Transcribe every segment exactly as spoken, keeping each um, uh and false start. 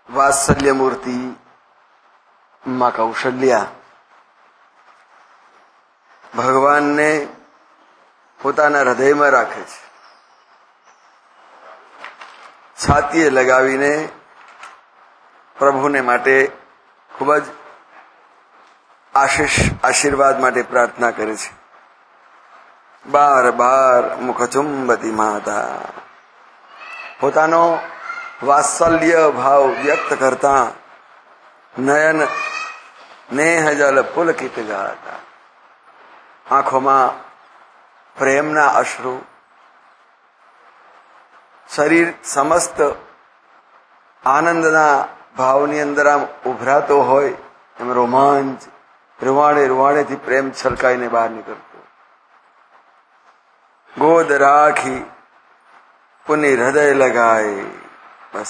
વાત્સલ્ય મૂર્તિ માં કૌશલ્યા ભગવાનને પોતાના હૃદયમાં રાખે છે. છાતીએ લગાવીને પ્રભુને માટે ખૂબ જ આશીષ આશીર્વાદ માટે પ્રાર્થના કરે છે. બાર બાર મુખચુંબતી માતા પોતાનો વાત્સલ્ય ભાવ વ્યક્ત કરતા નયન નેહ જલ પુલકિત ગાતા, આંખોમાં પ્રેમના અશ્રુ, શરીર સમસ્ત આનંદના ભાવની અંદર આમ ઉભરાતો હોય એમ રોમાંચ રૂવાડે રૂવાડેથી પ્રેમ છલકાઈને બહાર નીકળતો. ગોદ રાખી પુની હૃદય લગાય, બસ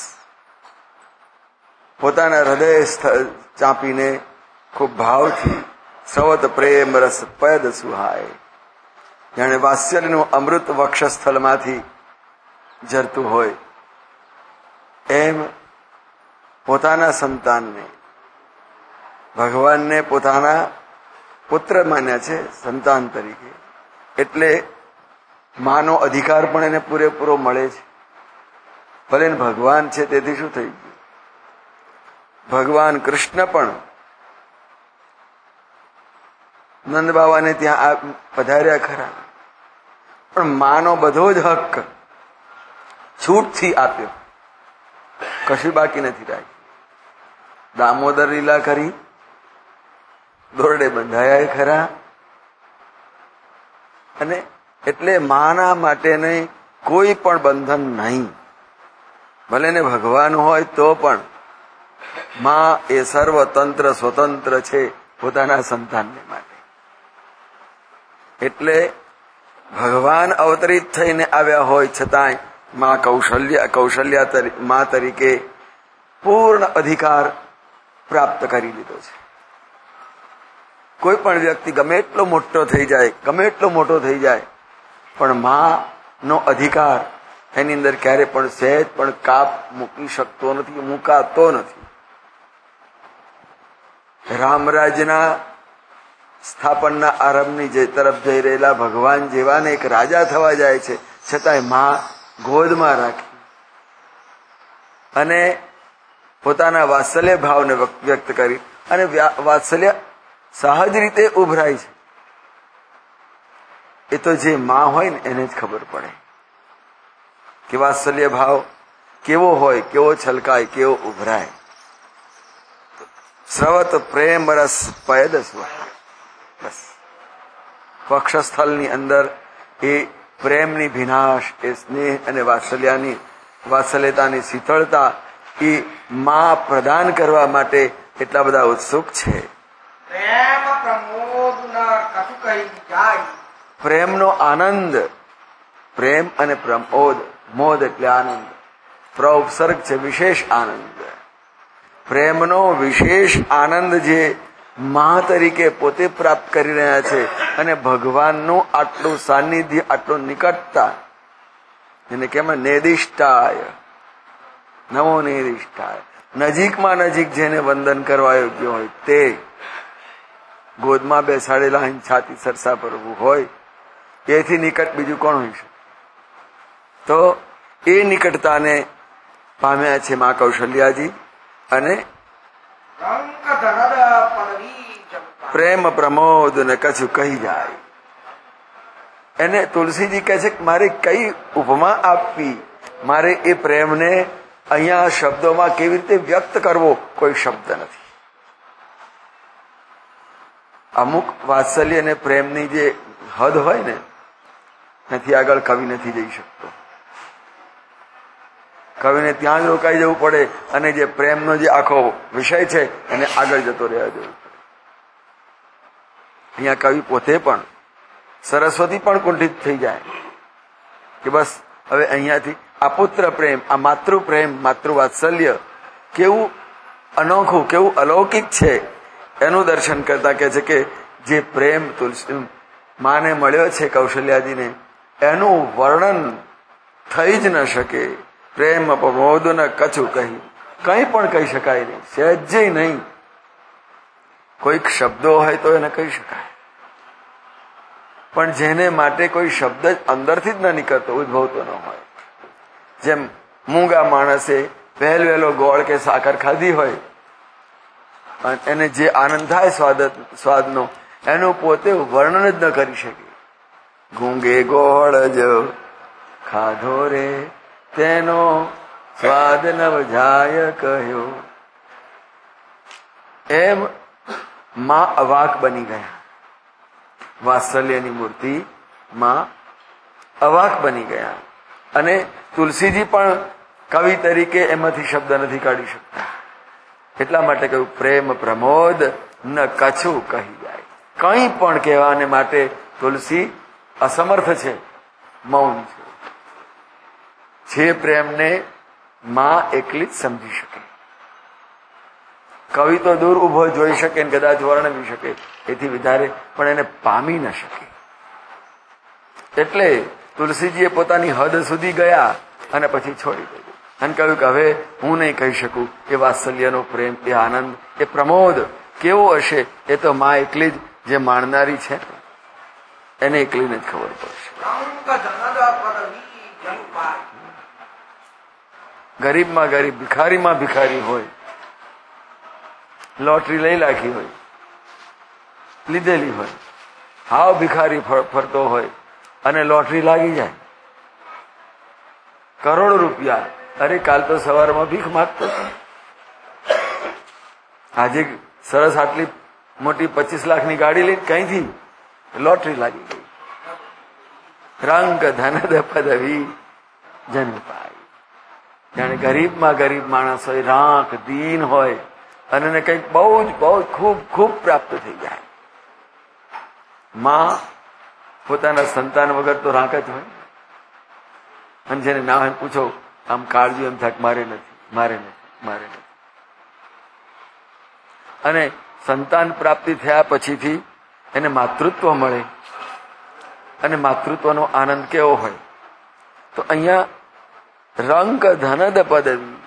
પોતાના હૃદય ચાંપીને ખૂબ ભાવથી સવત પ્રેમ રસ પદ સુહાય, જાણે વાત્સલ્યનું અમૃત વક્ષસ્થલમાંથી ઝરતું હોય એમ પોતાના સંતાનને ભગવાનને પોતાના પુત્ર માન્યા છે સંતાન તરીકે. એટલે માનો અધિકાર પણ એને પૂરેપૂરો મળે છે. ભલે ભગવાન છે તેથી શું થઈ ગયું, ભગવાન કૃષ્ણ પણ નંદ બાવાને ત્યાં પધાર્યા ખરા, પણ માનો બધો જ હક છૂટથી આપ્યો, કશું બાકી નથી રાખ્યું. દામોદર લીલા કરી, દોરડે બંધાયા ખરા, અને એટલે માના માટે કોઈ પણ બંધન નહીં. ભલે ને ભગવાન હોય તો પણ માં એ સર્વતંત્ર સ્વતંત્ર છે પોતાના સંતાનને માટે. એટલે ભગવાન અવતરિત થઈને આવ્યા હોય છતાંય માં કૌશલ્ય કૌશલ્યા માં તરીકે પૂર્ણ અધિકાર પ્રાપ્ત કરી લીધો છે. કોઈ પણ વ્યક્તિ ગમે એટલો મોટો થઈ જાય, ગમે એટલો મોટો થઈ જાય, પણ માં નો અધિકાર એની અંદર ક્યારે પણ સહેજ પણ કાપ મૂકી શકતો નથી, મુકાતો નથી. રામરાજના સ્થાપનના આરંભની જે તરફ જઈ રહેલા ભગવાન જેવાને એક રાજા થવા જાય છે, છતાંય માં ગોદમાં રાખી અને પોતાના વાત્સલ્ય ભાવને વ્યક્ત કરી, અને વાત્સલ્ય સહજ રીતે ઉભરાય છે. એ તો જે માં હોય ને એને જ ખબર પડે કે વાત્સલ્ય ભાવ કેવો હોય, કેવો છલકાય, કેવો ઉભરાય. સ્રવત પ્રેમ રસ પયદ સુહાય, બસ વક્ષસ્થલની અંદર એ પ્રેમની ભીનાશ, એ સ્નેહ અને વાત્સલ્યની વાત્સલ્યતાની શીતળતા એ માં પ્રદાન કરવા માટે એટલા બધા ઉત્સુક છે. પ્રેમનો આનંદ, પ્રેમ અને પ્રમોદ, મોદ એટલે આનંદ, પ્રોપસર્ગ છે વિશેષ આનંદ. પ્રેમનો વિશેષ આનંદ જે માં તરીકે પોતે પ્રાપ્ત કરી રહ્યા છે, અને ભગવાનનું આટલું સાનિધ્ય, આટલું નિકટતા, એને કેમાં નેદિષ્ટાય નમો નેદિષ્ટાય, નજીકમાં નજીક જેને વંદન કરવા યોગ્ય હોય તે ગોદમાં બેસાડેલા છાતી સરસા પરવું હોય, એથી નિકટ બીજું કોણ હોય શકે? તો એ નિકટતાને પામ્યા છે મા કૌશલ્યાજી. અને પ્રેમ પ્રમોદ ને કછું કહી જાય, એને તુલસીજી કહે છે કે મારે કઈ ઉપમા આપવી, મારે એ પ્રેમને અહીંયા શબ્દોમાં કેવી રીતે વ્યક્ત કરવો, કોઈ શબ્દ નથી. અમુક વાત્સલ્ય અને પ્રેમની જે હદ હોય ને, નથી આગળ કવિ નથી જઈ શકતો. કવિને ત્યાં જ રોકાઈ જવું પડે, અને જે પ્રેમનો જે આખો વિષય છે એને આગળ જતો રહેવા જવું પડે. અહીંયા કવિ પોતે પણ, સરસ્વતી પણ કુંઠિત થઈ જાય કે બસ હવે અહીંયાથી આ પુત્ર પ્રેમ, આ માતૃ પ્રેમ, માતૃ વાત્સલ્ય કેવું અનોખું, કેવું અલૌકિક છે એનું દર્શન કરતા કહે છે કે જે પ્રેમ તુલસી માને મળ્યો છે કૌશલ્યાજીને, એનું વર્ણન થઈ જ ન શકે. પ્રેમ પ્રમોદ ન કછું કહી, કંઈ પણ કહી શકાય નહીં, સહેજે નહીં. કોઈક શબ્દો હોય તો એને કહી શકાય, પણ જેને માટે કોઈ શબ્દ જ અંદરથી જ ન નીકળતો, ઉદ્ભવતો ન હોય. જેમ મૂંગા માણસે વહેલ વહેલો ગોળ કે સાકર ખાધી હોય અને એને જે આનંદ થાય સ્વાદ સ્વાદનો, એનું પોતે વર્ણન જ ન કરી શકે. ગુંગે ગોળ જ ખાધો રે તેનો સ્વાદ નવ જાય કહ્યો. એમ માં અવાક બની ગયા. વાત્સલ્યની મૂર્તિ માં અવાક બની ગયા. અને તુલસીજી પણ કવિ તરીકે એમાંથી શબ્દ નથી કાઢી શકતા. એટલા માટે કહ્યું પ્રેમ પ્રમોદ ન કછું કહી જાય. કંઈ પણ કહેવાને માટે તુલસી અસમર્થ છે, મૌન છે. જે પ્રેમને માં એકલી જ સમજી શકે. કવિ તો દૂર ઉભો જોઈ શકે ને કદાચ વર્ણવી શકે, એથી વધારે પણ એને પામી ન શકે. એટલે તુલસીજીએ પોતાની હદ સુધી ગયા અને પછી છોડી દીધું અને કહ્યું કે હવે હું નહીં કહી શકું. એ વાત્સલ્યનો પ્રેમ, એ આનંદ, એ પ્રમોદ કેવો હશે એ તો માં એકલી જ જે માણનારી છે એને એકલીને જ ખબર પડશે. ગરીબમાં ગરીબ, ભિખારીમાં ભિખારી હોય, લોટરી લઈ રાખી હોય, લીધેલી હોય, હાવ ભિખારી ફરતો હોય અને લોટરી લાગી જાય, કરોડો રૂપિયા. અરે કાલ તો સવારમાં ભીખ માંગતો હતો, આજે સરસ આટલી મોટી પચીસ લાખની ગાડી લઈને કઈથી લોટરી લાગી ગઈ. રંગ ધનદ પદવી જન પાય. જાણે ગરીબમાં ગરીબ માણસ હોય, રાંક દીન હોય અને એને કંઈક બહુ જ બહુ ખૂબ ખૂબ પ્રાપ્ત થઈ જાય. માં પોતાના સંતાન વગર તો રાંક જ હોય. અને જેને ના હોય પૂછો, આમ કાળજી એમ થાય મારે નથી, મારે નથી, મારે નથી. અને સંતાન પ્રાપ્તિ થયા પછીથી એને માતૃત્વ મળે અને માતૃત્વનો આનંદ કેવો હોય. તો અહીંયા રંક ધનદ પદવી,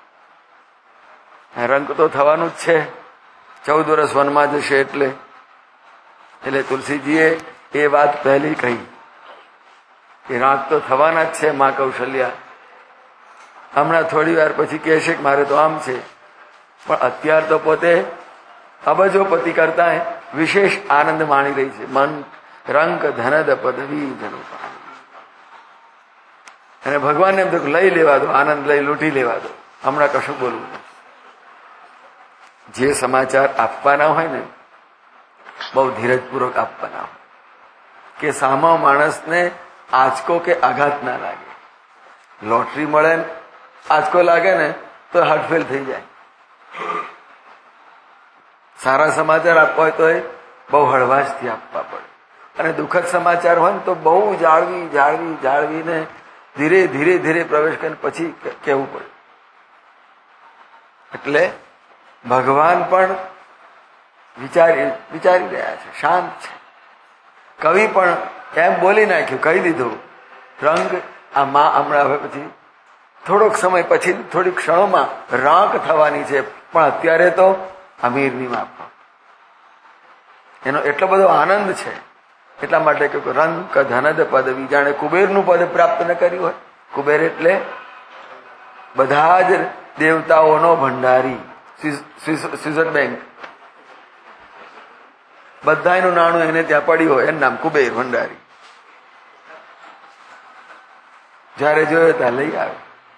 રંક તો થવાનું જ છે. ચૌદ વર્ષ વનમાં જશે એટલે એટલે તુલસીજીએ એ વાત પહેલી કહી કે રાંક તો થવાના જ છે. માં કૌશલ્યા હમણાં થોડી વાર પછી કહેશે કે મારે તો આમ છે, પણ અત્યાર તો પોતે અબજોપતિ કરતા વિશેષ આનંદ માણી રહી છે. મન રંક ધનદ પદવી જન પાય. અને ભગવાનને એમ તો લઈ લેવા દો, આનંદ લઈ લૂંટી લેવા દો, હમણાં કશું બોલવું નથી. જે સમાચાર આપવાના હોય ને બહુ ધીરજપૂર્વક આપવાના હોય કે સામા માણસને આંચકો કે આઘાત ના લાગે. લોટરી મળે ને આંચકો લાગે ને તો હાર્ટ ફેલ થઈ જાય. સારા સમાચાર આપવા હોય તો એ બહુ હળવાશથી આપવા પડે, અને દુઃખદ સમાચાર હોય ને તો બહુ જાળવી જાળવી જાળવીને ધીરે ધીરે ધીરે પ્રવેશ કરીને પછી કહેવું પડે. એટલે ભગવાન પણ વિચારી વિચારી રહ્યા છે, શાંત છે. કવિ પણ એમ બોલી નાખ્યું, કહી દીધું રંગ આ માં હમણાં હવે પછી થોડોક સમય પછી થોડીક ક્ષણોમાં રાંક થવાની છે, પણ અત્યારે તો અમીરની માફક. એનો એટલો બધો આનંદ છે. એટલા માટે કહ્યું રંક ધનદ પદવી. જાણે કુબેરનું પદ પ્રાપ્ત ન કર્યું હોય. કુબેર એટલે બધા જ દેવતાઓનો ભંડારી, સ્વિટ્ઝર્લેન્ડ બેંક, બધાનું નાણું એને ત્યાં પડ્યું હોય, એનું નામ કુબેર ભંડારી. જયારે જોયો ત્યાં લઈ આવે.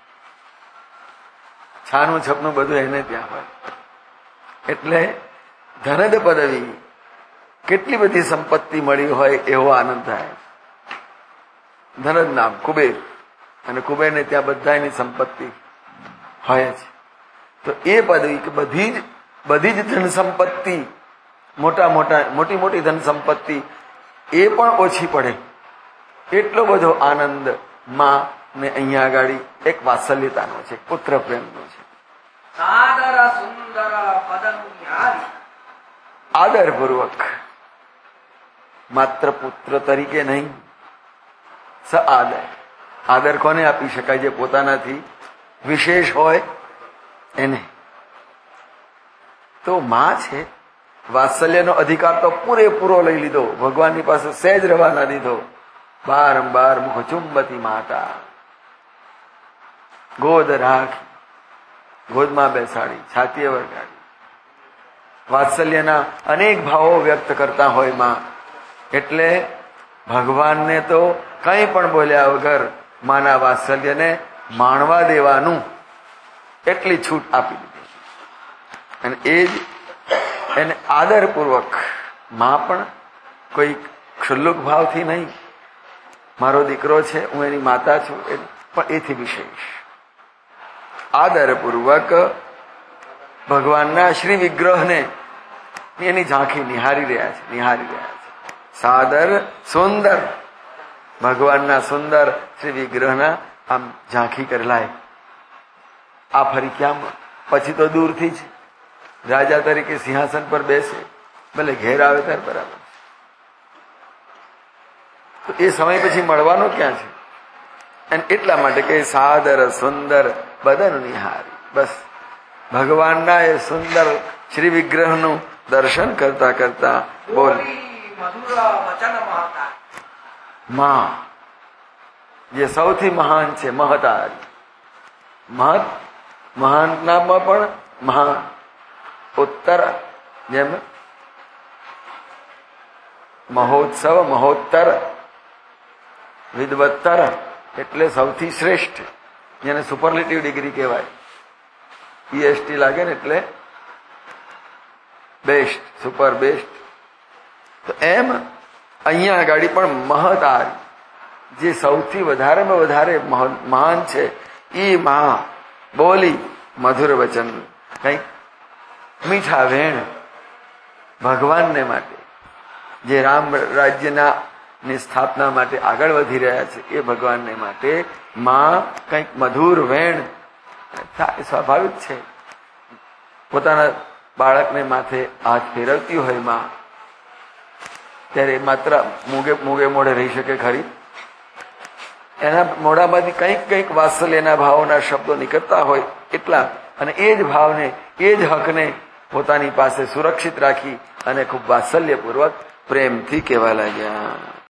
છાનું છપનું બધું એને ત્યાં હોય. એટલે ધનદ પદવી, કેટલી બધી સંપત્તિ મળી હોય એવો આનંદ થાય. ધનદ નામ કુબેર, અને કુબેરને ત્યાં બધાની સંપત્તિ હોય છે. તો એ પદવી કે બધી જ બધી જ ધન સંપત્તિ, મોટા મોટા મોટી મોટી ધન સંપત્તિ એ પણ ઓછી પડે એટલો બધો આનંદ માં ને અહીંયા આગળ એક વાત્સલ્યતાનો છે, પુત્ર પ્રેમનો છે. આદરપૂર્વક, માત્ર પુત્ર તરીકે નહીં, સ આદર. આદર કોને આપી શકાય? જે પોતાનાથી વિશેષ હોય એને તો માં છે, વાત્સલ્યનો અધિકાર તો પૂરેપૂરો લઈ લીધો, ભગવાનની પાસે સહેજ રવા ના દીધો. બારંબાર મુખ ચુંબતી માતા, ગોદ રાખી, ગોદમાં બેસાડી, છાતીએ વળગાડી, વાત્સલ્યના અનેક ભાવો વ્યક્ત કરતા હોય માં. એટલે ભગવાનને તો કંઈ પણ બોલ્યા વગર માના વાત્સલ્યને માણવા દેવાનું એટલી છૂટ આપી દીધી. અને એ જ એને આદરપૂર્વક માં પણ કોઈ ક્ષુલ્લક ભાવથી નહીં, મારો દીકરો છે, હું એની માતા છું, પણ એથી વિશેષ આદરપૂર્વક ભગવાનના શ્રી વિગ્રહને એની ઝાંખી નિહારી રહ્યા છે નિહારી રહ્યા છે સાદર સુંદર ભગવાનના સુંદર શ્રી વિગ્રહના આમ ઝાંખી કરેલાય. આ ફરી ક્યાં? પછી તો દૂરથી જ રાજા તરીકે સિંહાસન પર બેસે, ભલે ઘેર આવે ત્યારે બરાબર. તો એ સમય પછી મળવાનો ક્યાં છે? અને એટલા માટે કે સાદર સુંદર બદન નિહારી, બસ ભગવાનના એ સુંદર શ્રી વિગ્રહનું દર્શન કરતા કરતા બોલ માં, જે સૌથી મહાન છે, મહતારી. મહત મહાનનામાં પણ મહાન. ઉત્તર જેમ મહોત્સવ મહોત્તર વિદવત્તર એટલે સૌથી શ્રેષ્ઠ, જેને સુપરલેટિવ ડિગ્રી કહેવાય. પીએચડી લાગે ને એટલે બેસ્ટ, સુપર બેસ્ટ. તો એમ અહીંયા આગળ પણ મહતારી, જે સૌથી વધારેમાં વધારે મહાન છે, એ મહા બોલી મધુર વચન, કઈક મીઠા વેણ ભગવાનને માટે, જે રામ રાજ્યના ની સ્થાપના માટે આગળ વધી રહ્યા છે, એ ભગવાનને માટે માં કંઈક મધુર વેણ સ્વાભાવિક છે. પોતાના બાળકને માથે હાથ ફેરવતી હોય માં, ત્યારે માત્ર મૂગે મૂગે મોઢે રહી શકે ખરી? એના મોઢામાંથી કંઈક કંઈક વાત્સલ્યના ભાવોના શબ્દો નીકળતા હોય એટલા. અને એ જ ભાવને, એ જ હકને પોતાની પાસે સુરક્ષિત રાખી અને ખૂબ વાત્સલ્યપૂર્વક પ્રેમથી કહેવા લાગ્યા.